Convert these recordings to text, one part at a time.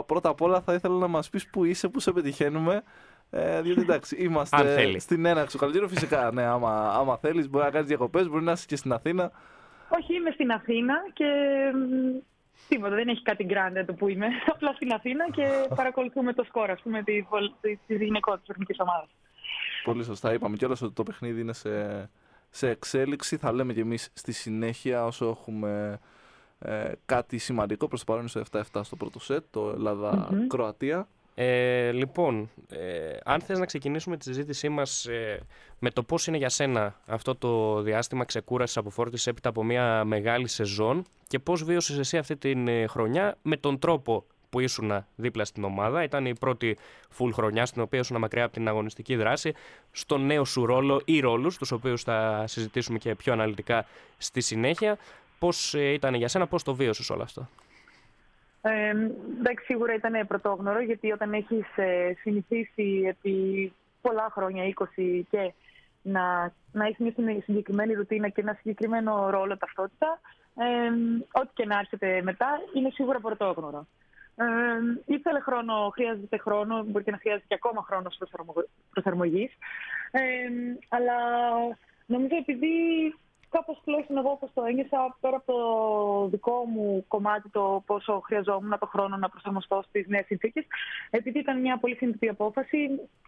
πρώτα απ' όλα θα ήθελα να μας πεις πού είσαι, πού σε πετυχαίνουμε. Διότι εντάξει, είμαστε στην έναρξη του καλοκαιριού. Φυσικά, ναι, άμα θέλεις, μπορεί να κάνεις διακοπές, μπορεί να είσαι και στην Αθήνα. Όχι, είμαι στην Αθήνα και τίποτα, δεν έχει κάτι γκράντε εδώ που είμαι. Απλά στην Αθήνα και παρακολουθούμε το σκορ, ας πούμε, τη γυναικών της εθνικής ομάδας. Πολύ σωστά. Είπαμε κιόλας ότι το παιχνίδι είναι σε εξέλιξη. Θα λέμε κι εμείς στη συνέχεια όσο έχουμε κάτι σημαντικό. Προς το παρόν είναι στο 7-7 στο πρώτο σετ, το Ελλάδα-Κροατία. Λοιπόν, αν θες να ξεκινήσουμε τη συζήτησή μας με το πώς είναι για σένα αυτό το διάστημα ξεκούρασης, αποφόρτισης έπειτα από μια μεγάλη σεζόν και πώς βίωσες εσύ αυτή την χρονιά με τον τρόπο που ήσουν δίπλα στην ομάδα. Ήταν η πρώτη full χρονιά στην οποία ήσουν μακριά από την αγωνιστική δράση, στον νέο σου ρόλο ή ρόλους, τους οποίους θα συζητήσουμε και πιο αναλυτικά στη συνέχεια. Πώς ήταν για σένα, πώς το βίωσες όλο αυτό? Εντάξει, σίγουρα ήταν πρωτόγνωρο, γιατί όταν έχεις συνηθίσει επί πολλά χρόνια, 20, και να έχεις μια συγκεκριμένη ρουτίνα και ένα συγκεκριμένο ρόλο, ταυτότητα, ό,τι και να έρχεται μετά, είναι σίγουρα πρωτόγνωρο. Ήθελε χρόνο, χρειάζεται χρόνο, μπορεί και να χρειάζεται και ακόμα χρόνος προσαρμογής. Αλλά νομίζω επειδή κάπως τουλάχιστον εγώ όπως το ένιωσα, πέρα από το δικό μου κομμάτι, το πόσο χρειαζόμουν το χρόνο να προσαρμοστώ στις νέες συνθήκες, επειδή ήταν μια πολύ συνειδητή απόφαση,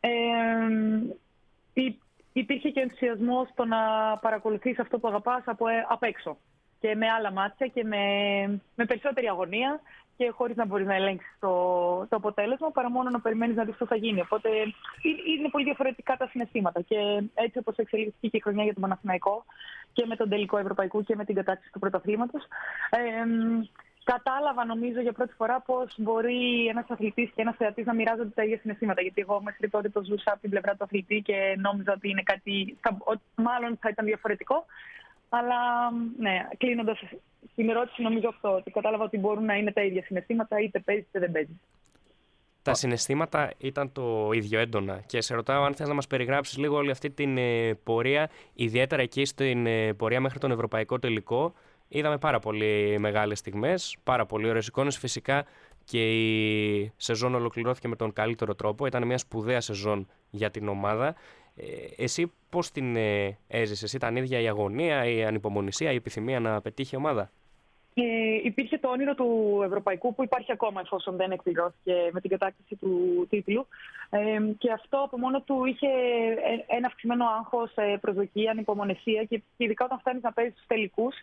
υπήρχε και ενθουσιασμός στο να παρακολουθείς αυτό που αγαπάς απ' έξω και με άλλα μάτια και με περισσότερη αγωνία και χωρίς να μπορείς να ελέγξεις το αποτέλεσμα, παρά μόνο να περιμένεις να δεις τι θα γίνει. Οπότε είναι πολύ διαφορετικά τα συναισθήματα. Και έτσι όπως εξελίχθηκε και η χρονιά για τον Παναθηναϊκό και με τον τελικό ευρωπαϊκού και με την κατάκτηση του πρωταθλήματος, κατάλαβα νομίζω για πρώτη φορά πώς μπορεί ένας αθλητής και ένας θεατής να μοιράζονται τα ίδια συναισθήματα. Γιατί εγώ μέχρι τότε το ζούσα από την πλευρά του αθλητή και νόμιζα ότι είναι κάτι, μάλλον θα ήταν διαφορετικό. Αλλά ναι, κλείνοντας την ερώτηση, νομίζω αυτό, ότι κατάλαβα ότι μπορούν να είναι τα ίδια συναισθήματα, είτε παίζεις είτε δεν παίζεις. Τα συναισθήματα ήταν το ίδιο έντονα και σε ρωτάω αν θες να μας περιγράψεις λίγο όλη αυτή την πορεία, ιδιαίτερα εκεί στην πορεία μέχρι τον ευρωπαϊκό τελικό. Είδαμε πάρα πολύ μεγάλες στιγμές, πάρα πολύ ωραίες εικόνες. Φυσικά και η σεζόν ολοκληρώθηκε με τον καλύτερο τρόπο. Ήταν μια σπουδαία σεζόν για την ομάδα. Εσύ πώς την έζησες? Ήταν ίδια η αγωνία, η ανυπομονησία, η επιθυμία να πετύχει η ομάδα? Υπήρχε το όνειρο του ευρωπαϊκού που υπάρχει ακόμα, εφόσον δεν εκπληρώθηκε με την κατάκτηση του τίτλου. Και αυτό από μόνο του είχε ένα αυξημένο άγχος, προσδοκία, ανυπομονησία, και ειδικά όταν φτάνεις να παίζεις στους τελικούς,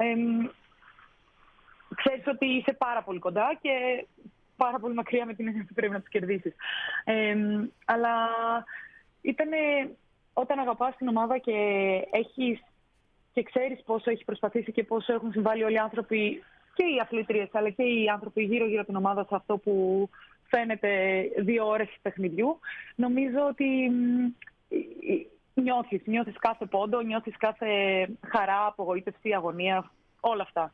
ξέρεις ότι είσαι πάρα πολύ κοντά και πάρα πολύ μακριά με την έννοια ότι πρέπει να τους κερδίσεις. Αλλά ήταν όταν αγαπάς την ομάδα και ξέρεις πόσο έχει προσπαθήσει και πόσο έχουν συμβάλει όλοι οι άνθρωποι, και οι αθλήτριες αλλά και οι άνθρωποι γύρω-γύρω την ομάδα, σε αυτό που φαίνεται 2 ώρες παιχνιδιού, νομίζω ότι νιώθεις κάθε πόντο, νιώθεις κάθε χαρά, απογοήτευση, αγωνία, όλα αυτά.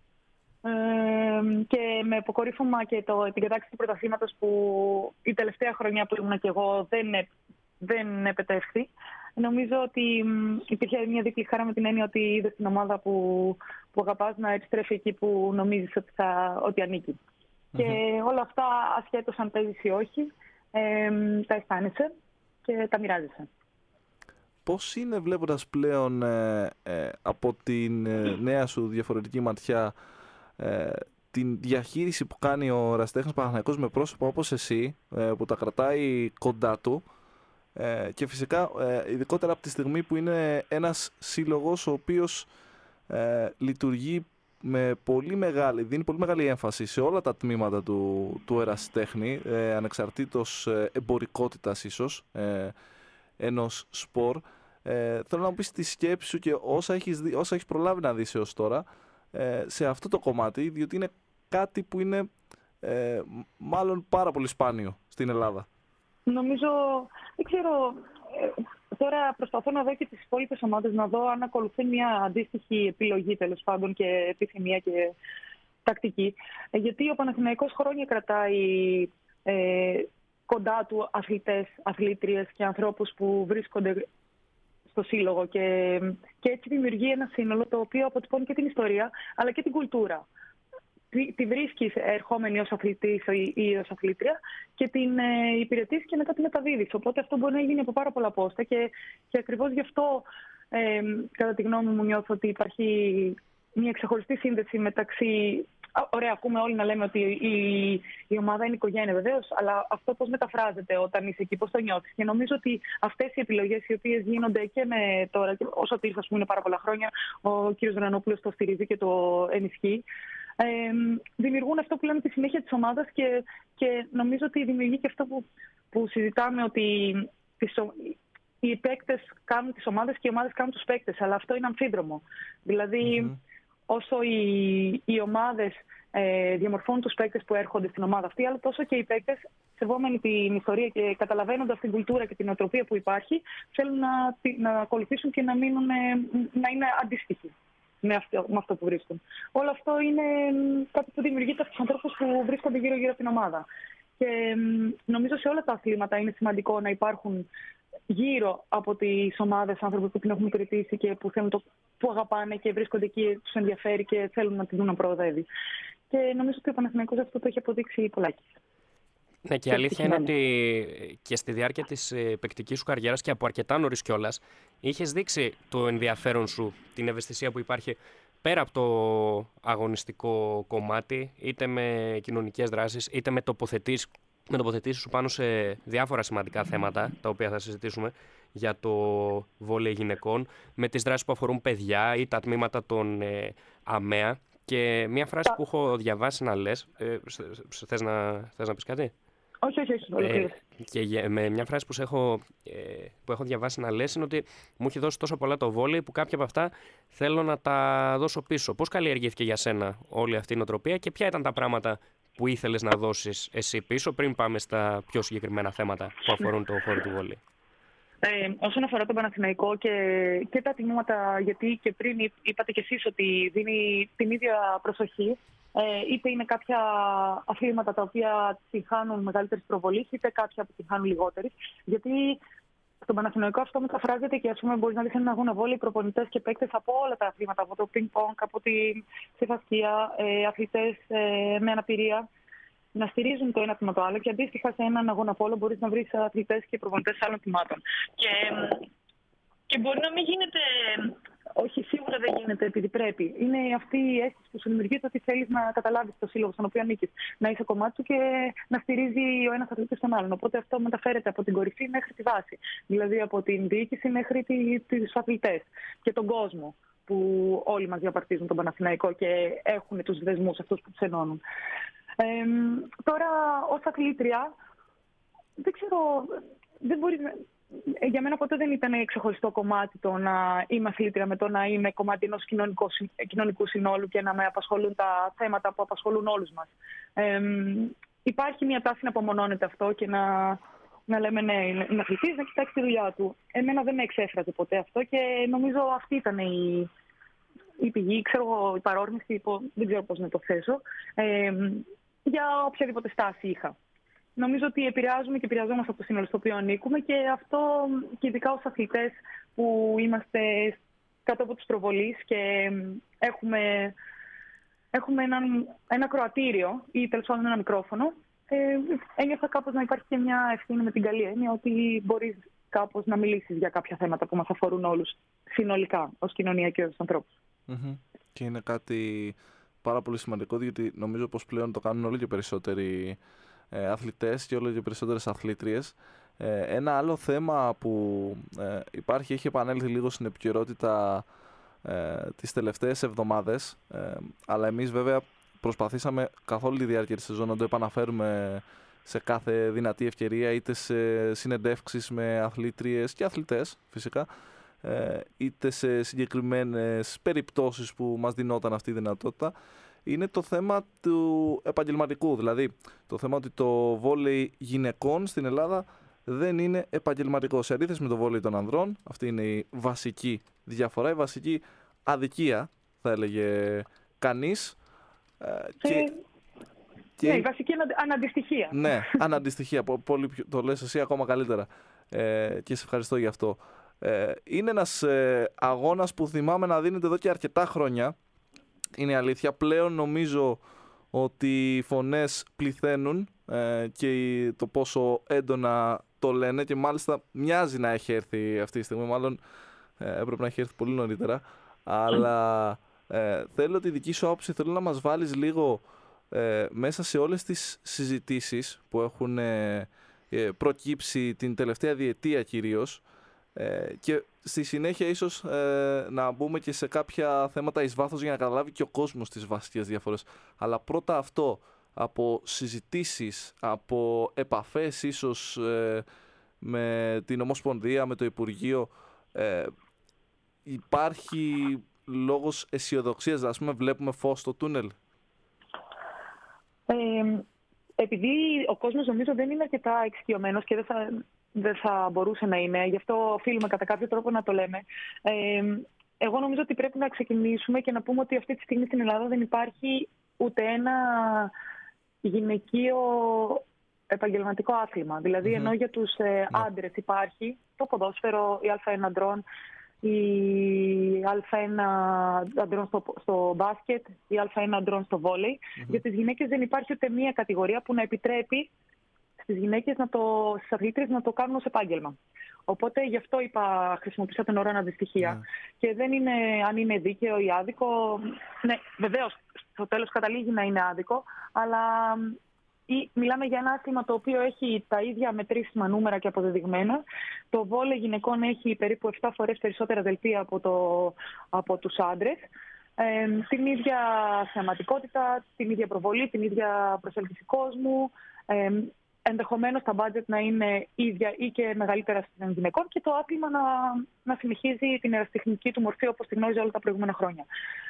Και με αποκορύφωμα και την κατάκτηση του πρωταθλήματος, που η τελευταία χρονιά που ήμουν και εγώ δεν επετεύχθη, νομίζω ότι υπήρχε μια δίκλη χαρά, με την έννοια ότι είδες την ομάδα που αγαπάς να επιστρέφει εκεί που νομίζεις ότι ανήκει. Και όλα αυτά, ασχέτως αν παίζεις ή όχι, τα αισθάνεσαι και τα μοιράζεσαι. Πώς είναι, βλέποντας πλέον από την νέα σου διαφορετική ματιά, την διαχείριση που κάνει ο ερασιτέχνης Παναθηναϊκός με πρόσωπα όπως εσύ, που τα κρατάει κοντά του, και φυσικά ειδικότερα από τη στιγμή που είναι ένας σύλλογος ο οποίος λειτουργεί με δίνει πολύ μεγάλη έμφαση σε όλα τα τμήματα του ερασιτέχνη, ανεξαρτήτως εμπορικότητας ίσως ενός σπορ. Θέλω να μου πεις τη σκέψη σου και όσα έχεις προλάβει να δεις έως τώρα σε αυτό το κομμάτι, διότι είναι κάτι που είναι μάλλον πάρα πολύ σπάνιο στην Ελλάδα. Νομίζω, δεν ξέρω, τώρα προσπαθώ να δω και τις υπόλοιπες ομάδες, να δω αν ακολουθεί μια αντίστοιχη επιλογή, τέλος πάντων, και επιθυμία και τακτική. Γιατί ο Παναθηναϊκός χρόνια κρατάει κοντά του αθλητές, αθλήτριες και ανθρώπους που βρίσκονται στο σύλλογο, και έτσι δημιουργεί ένα σύνολο το οποίο αποτυπώνει και την ιστορία αλλά και την κουλτούρα. τη βρίσκεις ερχόμενη ως αθλητής ή ως αθλήτρια και την υπηρετείς και μετά την μεταδίδεις. Οπότε αυτό μπορεί να γίνει από πάρα πολλά πόστα και ακριβώς γι' αυτό, κατά τη γνώμη μου, νιώθω ότι υπάρχει μια ξεχωριστή σύνδεση μεταξύ... Ωραία, ακούμε όλοι να λέμε ότι η ομάδα είναι οικογένεια, βεβαίως, αλλά αυτό πώς μεταφράζεται όταν είσαι εκεί, πώς το νιώθεις. Και νομίζω ότι αυτές οι επιλογές οι οποίες γίνονται και με τώρα, και όσο τύχει, ας πούμε, είναι πάρα πολλά χρόνια, ο κ. Βρανόπουλος το στηρίζει και το ενισχύει, δημιουργούν αυτό που λέμε τη συνέχεια της ομάδας και νομίζω ότι δημιουργεί και αυτό που συζητάμε, ότι οι παίκτες κάνουν τις ομάδες και οι ομάδες κάνουν τους παίκτες, αλλά αυτό είναι αμφίδρομο. Δηλαδή, όσο οι ομάδες διαμορφώνουν τους παίκτες που έρχονται στην ομάδα αυτή, αλλά τόσο και οι παίκτες, σεβόμενοι την ιστορία και καταλαβαίνοντας την κουλτούρα και την νοοτροπία που υπάρχει, θέλουν να ακολουθήσουν και να είναι αντίστοιχοι με αυτό που βρίσκουν. Όλο αυτό είναι κάτι που δημιουργείται από τους ανθρώπους που βρίσκονται γύρω-γύρω από την ομάδα. Και νομίζω σε όλα τα αθλήματα είναι σημαντικό να υπάρχουν γύρω από τις ομάδες άνθρωποι που την έχουν υπηρετήσει και που αγαπάνε και βρίσκονται εκεί, τους ενδιαφέρει και θέλουν να την δουν να προοδεύει. Και νομίζω ότι ο Παναθηναϊκός αυτό το έχει αποδείξει πολλάκι. Ναι, και η αλήθεια είναι ότι και στη διάρκεια της παικτικής σου καριέρας και από αρκετά νωρίς κιόλας, είχες δείξει το ενδιαφέρον σου, την ευαισθησία που υπάρχει πέρα από το αγωνιστικό κομμάτι, είτε με κοινωνικές δράσεις, είτε με τοποθετήσεις σου πάνω σε διάφορα σημαντικά θέματα, τα οποία θα συζητήσουμε, για το βόλεϊ γυναικών, με τις δράσεις που αφορούν παιδιά ή τα τμήματα των ΑΜΕΑ. Και μια φράση που έχω διαβάσει να λες, θες να πεις κάτι? Όχι. Και με μια φράση που έχω διαβάσει να λες είναι ότι μου έχει δώσει τόσο πολλά το βόλεϊ που κάποια από αυτά θέλω να τα δώσω πίσω. Πώς καλλιεργήθηκε για σένα όλη αυτή η νοοτροπία και ποια ήταν τα πράγματα που ήθελες να δώσεις εσύ πίσω, πριν πάμε στα πιο συγκεκριμένα θέματα που αφορούν το χώρο του βόλεϊ? Όσον αφορά τον Παναθηναϊκό και τα τιμήματα, γιατί και πριν είπατε κι εσείς ότι δίνει την ίδια προσοχή, είτε είναι κάποια αθλήματα τα οποία την χάνουν μεγαλύτερης προβολής, είτε κάποια που την χάνουν λιγότερης. Γιατί στον Παναθηναϊκό αυτό μεταφράζεται και, ας πούμε, μπορείς να δεις έναν αγώνα βόλεϊ προπονητές και παίκτες από όλα τα αθλήματα, από το ping-pong, από τη ξεφασκία, αθλητές με αναπηρία, να στηρίζουν το ένα τμήμα το άλλο. Και αντίστοιχα σε έναν αγώνα πόλο μπορείς να βρεις αθλητές και προπονητές άλλων τμήματων. Και μπορεί να μην γίνεται. Όχι, σίγουρα δεν γίνεται επειδή πρέπει. Είναι αυτή η αίσθηση που σου δημιουργείται ότι θέλεις να καταλάβεις το σύλλογο στον οποίο ανήκεις, να είσαι κομμάτι του και να στηρίζει ο ένας αθλητής τον άλλον. Οπότε αυτό μεταφέρεται από την κορυφή μέχρι τη βάση. Δηλαδή από την διοίκηση μέχρι τους αθλητές και τον κόσμο, που όλοι μας διαπαρτίζουν τον Παναθηναϊκό και έχουν τους δεσμούς αυτούς που τους ενώνουν. Τώρα, ως αθλήτρια, δεν ξέρω, δεν μπορεί. Για μένα ποτέ δεν ήταν ξεχωριστό κομμάτι το να είμαι αθλήτρια με το να είμαι κομμάτι ενός κοινωνικού συνόλου και να με απασχολούν τα θέματα που απασχολούν όλους μας. Υπάρχει μια τάση να απομονώνεται αυτό και να λέμε ναι, είναι αθλητής, να κοιτάξει τη δουλειά του. Εμένα δεν με εξέφραζε ποτέ αυτό και νομίζω αυτή ήταν η πηγή, η παρόρμηση, δεν ξέρω πώς να το θέσω, για οποιαδήποτε στάση είχα. Νομίζω ότι επηρεάζουμε και επηρεαζόμαστε από το σύνολο στο οποίο ανήκουμε και αυτό και ειδικά ως αθλητές που είμαστε κάτω από τους προβολείς και έχουμε ένα κροατήριο ή τέλος πάντων ένα μικρόφωνο. Ένιωθα κάπως να υπάρχει και μια ευθύνη με την καλή έννοια ότι μπορείς κάπως να μιλήσεις για κάποια θέματα που μας αφορούν όλους συνολικά ως κοινωνία και ως ανθρώπους. Και είναι κάτι πάρα πολύ σημαντικό, γιατί νομίζω πως πλέον το κάνουν όλο και περισσότεροι αθλητές και όλο και περισσότερες αθλήτριες. Ένα άλλο θέμα που υπάρχει, έχει επανέλθει λίγο στην επικαιρότητα τις τελευταίες εβδομάδες, αλλά εμείς βέβαια προσπαθήσαμε καθ' όλη τη διάρκεια της σεζόν να το επαναφέρουμε σε κάθε δυνατή ευκαιρία, είτε σε συνεντεύξεις με αθλήτριες και αθλητές φυσικά, είτε σε συγκεκριμένες περιπτώσεις που μας δινόταν αυτή η δυνατότητα. Είναι το θέμα του επαγγελματικού, δηλαδή το θέμα ότι το βόλεϊ γυναικών στην Ελλάδα δεν είναι επαγγελματικό. Σε αντίθεση με το βόλεϊ των ανδρών, αυτή είναι η βασική διαφορά, η βασική αδικία, θα έλεγε κανείς. Ναι, η βασική αναντιστοιχία. Ναι, αναντιστοιχία. Πολύ πιο, το λες εσύ ακόμα καλύτερα και σε ευχαριστώ γι' αυτό. Είναι ένας αγώνας που θυμάμαι να δίνεται εδώ και αρκετά χρόνια. Είναι αλήθεια. Πλέον νομίζω ότι οι φωνές πληθαίνουν και το πόσο έντονα το λένε, και μάλιστα μοιάζει να έχει έρθει αυτή τη στιγμή, μάλλον έπρεπε να έχει έρθει πολύ νωρίτερα, αλλά θέλω τη δική σου άποψη, θέλω να μας βάλεις λίγο μέσα σε όλες τις συζητήσεις που έχουν προκύψει την τελευταία διετία κυρίως, και στη συνέχεια ίσως να μπούμε και σε κάποια θέματα εις βάθος για να καταλάβει και ο κόσμος τις βασικές διαφορές. Αλλά πρώτα αυτό, από συζητήσεις, από επαφές ίσως με την Ομοσπονδία, με το Υπουργείο, υπάρχει λόγος αισιοδοξίας, ας πούμε βλέπουμε φως στο τούνελ? Επειδή ο κόσμος νομίζω δεν είναι αρκετά εξοικειωμένος και δεν θα μπορούσε να είναι, γι' αυτό οφείλουμε κατά κάποιο τρόπο να το λέμε. Εγώ νομίζω ότι πρέπει να ξεκινήσουμε και να πούμε ότι αυτή τη στιγμή στην Ελλάδα δεν υπάρχει ούτε ένα γυναικείο επαγγελματικό άθλημα. Δηλαδή, ενώ για τους άντρες υπάρχει το ποδόσφαιρο, η Α1 αντρών, η Α1 αντρών στο μπάσκετ, η Α1 αντρών στο βόλεϊ. Για τις γυναίκες δεν υπάρχει ούτε μία κατηγορία που να επιτρέπει στις γυναίκες, στις αθλήτριες, να το κάνουν ως επάγγελμα. Οπότε γι' αυτό χρησιμοποίησα τον όρο αναντιστοιχεία. Και δεν είναι αν είναι δίκαιο ή άδικο. Ναι, βεβαίως, στο τέλος καταλήγει να είναι άδικο, αλλά μιλάμε για ένα άθλημα το οποίο έχει τα ίδια μετρήσιμα νούμερα και αποδεδειγμένα. Το βόλεϊ γυναικών έχει περίπου 7 φορές περισσότερα δελτία από τους άντρες. Την ίδια θεαματικότητα, την ίδια προβολή, την ίδια προσέλκυση κόσμου. Ενδεχομένως τα budget να είναι ίδια ή και μεγαλύτερα των γυναικών, και το άθλημα να συνεχίζει την ερασιτεχνική του μορφή όπως τη γνώριζε όλα τα προηγούμενα χρόνια.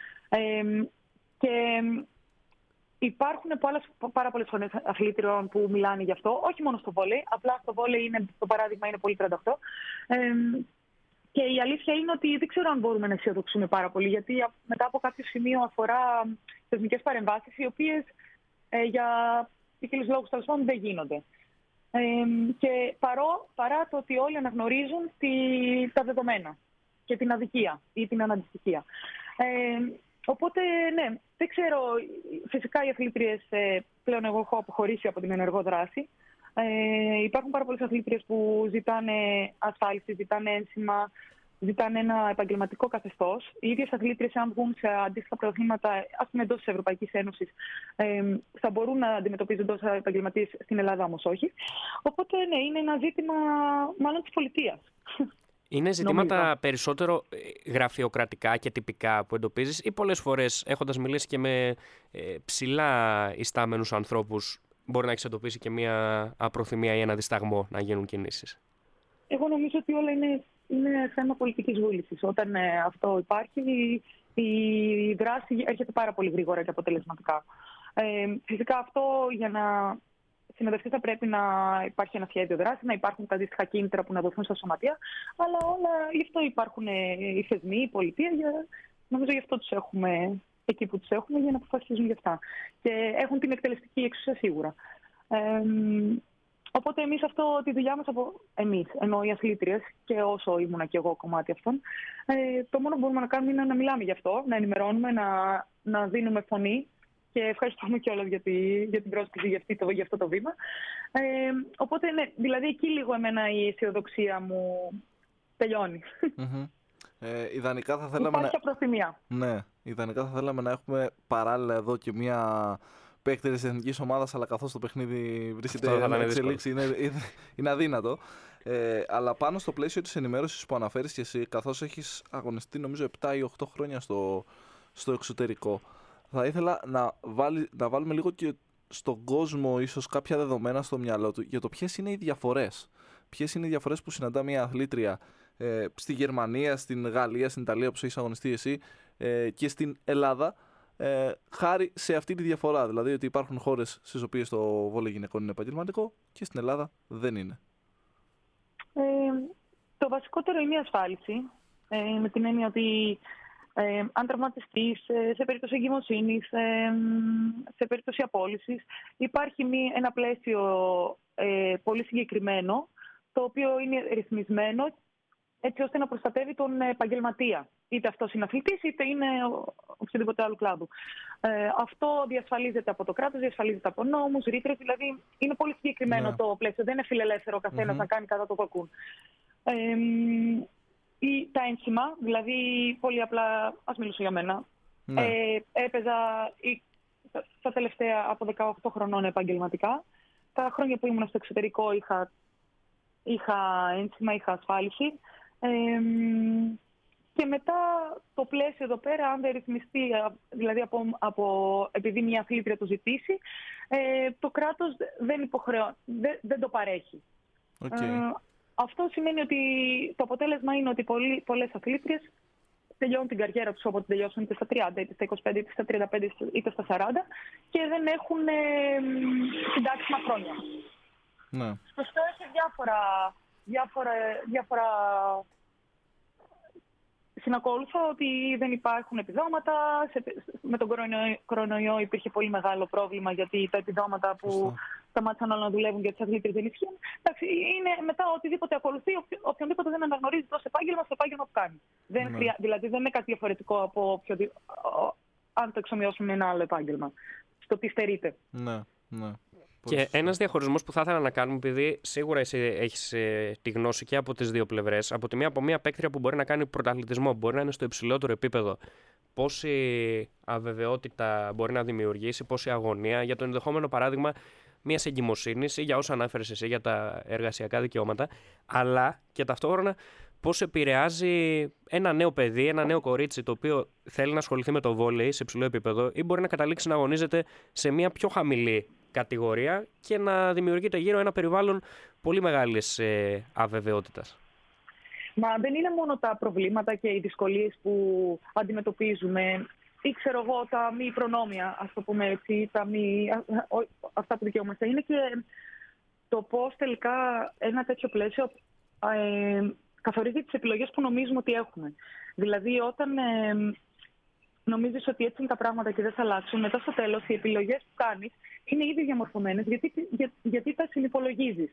Και υπάρχουν πάρα πολλές φωνές αθλήτριων που μιλάνε γι' αυτό, όχι μόνο στο βόλεϊ. Απλά στο βόλεϊ το παράδειγμα είναι πολύ 38. Και η αλήθεια είναι ότι δεν ξέρω αν μπορούμε να αισιοδοξούμε πάρα πολύ, γιατί μετά από κάποιο σημείο αφορά θεσμικές παρεμβάσεις, οι οποίες για ποικίλους λόγους τέλος πάντων δεν γίνονται. Και παρά το ότι όλοι αναγνωρίζουν τα δεδομένα και την αδικία ή την αναντιστοιχεία. Οπότε, ναι, δεν ξέρω. Φυσικά οι αθλήτριες, πλέον εγώ έχω αποχωρήσει από την ενεργό δράση. Υπάρχουν πάρα πολλές αθλήτριες που ζητάνε ασφάλιση, ζητάνε ένσημα, ζητάνε ένα επαγγελματικό καθεστώς. Οι ίδιες αθλήτριες, αν βγουν σε αντίστοιχα πρωταθλήματα, ας πούμε εντός της Ευρωπαϊκής Ένωσης, θα μπορούν να αντιμετωπίζονται ως επαγγελματίες. Στην Ελλάδα όμως όχι. Οπότε, ναι, είναι ένα ζήτημα μάλλον της πολιτείας. Είναι ζητήματα περισσότερο γραφειοκρατικά και τυπικά που εντοπίζεις, ή πολλές φορές, έχοντας μιλήσει και με ψηλά ιστάμενους ανθρώπους, μπορεί να έχεις εντοπίσει και μια απροθυμία ή ένα δισταγμό να γίνουν κινήσεις? Εγώ νομίζω ότι όλα είναι θέμα πολιτικής βούλησης. Όταν αυτό υπάρχει, η δράση έρχεται πάρα πολύ γρήγορα και αποτελεσματικά. Φυσικά αυτό για να συνοδευτεί θα πρέπει να υπάρχει ένα σχέδιο δράση, να υπάρχουν τα αντίστοιχα κίνητρα που να δοθούν στα σωματεία, αλλά γι' αυτό υπάρχουν οι θεσμοί, η πολιτεία, νομίζω γι' αυτό τους έχουμε εκεί που τους έχουμε, για να αποφασίζουν γι' αυτά. Και έχουν την εκτελεστική εξουσία σίγουρα. Οπότε εμείς τη δουλειά μας, ενώ οι αθλήτριες, και όσο ήμουνα και εγώ κομμάτι αυτών, το μόνο που μπορούμε να κάνουμε είναι να μιλάμε γι' αυτό, να ενημερώνουμε, να δίνουμε φωνή. Και ευχαριστούμε κιόλας για την πρόσκληση για αυτό το βήμα. Οπότε, ναι, δηλαδή εκεί λίγο εμένα η αισιοδοξία μου τελειώνει. Ιδανικά θα θέλαμε υπάρχει απροθυμία. Ναι, ιδανικά θα θέλαμε να έχουμε παράλληλα εδώ και μια παίκτη της εθνικής ομάδας, αλλά καθώς το παιχνίδι βρίσκεται να εξελίξει, είναι αδύνατο. Αλλά πάνω στο πλαίσιο της ενημέρωσης που αναφέρεις και εσύ, καθώς έχεις αγωνιστεί νομίζω 7 ή 8 χρόνια στο εξωτερικό, θα ήθελα να βάλουμε λίγο και στον κόσμο ίσως κάποια δεδομένα στο μυαλό του για το ποιες είναι οι διαφορές. Ποιες είναι οι διαφορές που συναντά μια αθλήτρια στη Γερμανία, στην Γαλλία, στην Ιταλία, όπως έχεις αγωνιστεί εσύ, και στην Ελλάδα, χάρη σε αυτή τη διαφορά. Δηλαδή ότι υπάρχουν χώρες στις οποίες το βόλεϊ γυναικών είναι επαγγελματικό και στην Ελλάδα δεν είναι. Το βασικότερο είναι η ασφάλιση, με την έννοια ότι αν τραυματιστείς, σε περίπτωση εγκυμοσύνης, σε περίπτωση απόλυσης, υπάρχει ένα πλαίσιο πολύ συγκεκριμένο, το οποίο είναι ρυθμισμένο έτσι ώστε να προστατεύει τον επαγγελματία. Είτε αυτός είναι αθλητής, είτε είναι οποιοδήποτε άλλο κλάδου. Αυτό διασφαλίζεται από το κράτος, διασφαλίζεται από νόμους, ρήτρες, δηλαδή είναι πολύ συγκεκριμένο το πλαίσιο. Δεν είναι φιλελεύθερο ο καθένας να κάνει κατά το βακούν. Τα ένσημα, δηλαδή πολύ απλά, ας μιλήσω για μένα. Έπαιζα τα τελευταία από 18 χρονών επαγγελματικά. Τα χρόνια που ήμουν στο εξωτερικό είχα ένσημα, είχα ασφάλιση. Και μετά το πλαίσιο εδώ πέρα, αν δεν ρυθμιστεί, δηλαδή επειδή μια αθλήτρια το ζητήσει, το κράτος δεν το παρέχει. Αυτό σημαίνει ότι το αποτέλεσμα είναι ότι πολλές αθλήτριες τελειώνουν την καριέρα τους όποτε τελειώσουν, είτε στα 30, είτε στα 25, είτε στα 35, είτε στα 40 και δεν έχουν συντάξιμα χρόνια. Ναι. Αυτό έχει διάφορα συνακόλουθα, ότι δεν υπάρχουν επιδόματα. Με τον κορονοϊό υπήρχε πολύ μεγάλο πρόβλημα, γιατί τα επιδόματα που σταμάτησαν όλα να δουλεύουν για τις αθλήτριες δεν ισχύουν. Εντάξει, είναι μετά οτιδήποτε ακολουθεί, οποιονδήποτε δεν αναγνωρίζει το επάγγελμα στο επάγγελμα που κάνει. Δηλαδή δεν είναι κάτι διαφορετικό από αν το εξομοιώσουμε με ένα άλλο επάγγελμα. Στο τι στερείται. Ναι. Και ένας διαχωρισμός που θα ήθελα να κάνουμε, επειδή σίγουρα εσύ έχεις τη γνώση και από τις δύο πλευρές, από τη μία από μια παίκτρια που μπορεί να κάνει πρωταθλητισμό, μπορεί να είναι στο υψηλότερο επίπεδο, πόση αβεβαιότητα μπορεί να δημιουργήσει, πόση αγωνία για το ενδεχόμενο παράδειγμα μιας εγκυμοσύνης ή για όσα ανάφερες εσύ για τα εργασιακά δικαιώματα, αλλά και ταυτόχρονα πώς επηρεάζει ένα νέο παιδί, ένα νέο κορίτσι το οποίο θέλει να ασχοληθεί με το βόλεϊ σε υψηλό επίπεδο ή μπορεί να καταλήξει να αγωνίζεται σε μια πιο χαμηλή κατηγορία και να δημιουργείται γύρω ένα περιβάλλον πολύ μεγάλης αβεβαιότητας. Μα δεν είναι μόνο τα προβλήματα και οι δυσκολίες που αντιμετωπίζουμε ή ξέρω εγώ τα μη προνόμια, ας το πούμε έτσι, αυτά που δικαιούμαστε. Είναι και το πώς τελικά ένα τέτοιο πλαίσιο καθορίζει τις επιλογές που νομίζουμε ότι έχουμε. Δηλαδή όταν νομίζεις ότι έτσι είναι τα πράγματα και δεν θα αλλάξουν, μετά στο τέλος οι επιλογές που κάνεις είναι ήδη διαμορφωμένες γιατί τα συνυπολογίζεις.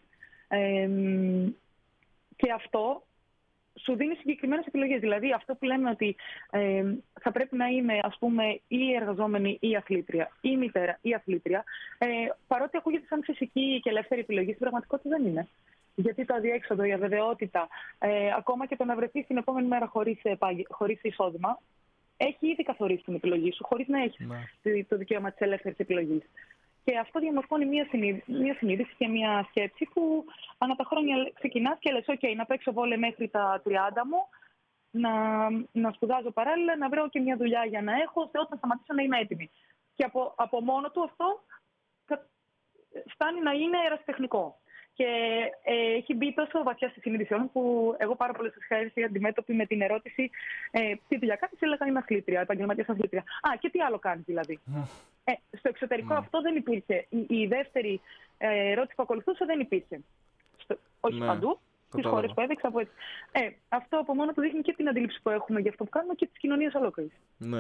Και αυτό σου δίνει συγκεκριμένες επιλογές. Δηλαδή αυτό που λέμε ότι θα πρέπει να είμαι ας πούμε ή εργαζόμενη ή αθλήτρια ή μητέρα ή αθλήτρια, παρότι ακούγεται σαν φυσική και ελεύθερη επιλογή, στην πραγματικότητα δεν είναι. Γιατί το αδιέξοδο, η αβεβαιότητα, ακόμα και το να βρεθεί την επόμενη μέρα χωρίς εισόδημα, έχει ήδη καθορίσει την επιλογή σου, χωρίς να έχεις το δικαίωμα της ελεύθερης επιλογής. Και αυτό διαμορφώνει μια συνείδηση και μια σκέψη που ανά τα χρόνια ξεκινάς και λες: OK, να παίξω βόλεϊ μέχρι τα 30 μου, να σπουδάζω παράλληλα, να βρω και μια δουλειά για να έχω, ώστε όταν σταματήσω να είμαι έτοιμη. Και από μόνο του αυτό φτάνει να είναι ερασιτεχνικό. Και έχει μπει τόσο βαθιά στη συνείδησή μου που εγώ πάρα πολλές φορές είχα έρθει αντιμέτωπη με την ερώτηση τι δουλειά κάνεις, έλεγα είμαι αθλήτρια, επαγγελματίας αθλήτρια. Και τι άλλο κάνεις δηλαδή. Στο εξωτερικό αυτό δεν υπήρχε. Η δεύτερη ερώτηση που ακολουθούσε δεν υπήρχε. Όχι παντού. Στις χώρες που έδειξα από έτσι. Αυτό από μόνο του δείχνει και την αντίληψη που έχουμε για αυτό που κάνουμε και της κοινωνίας ολόκληρης.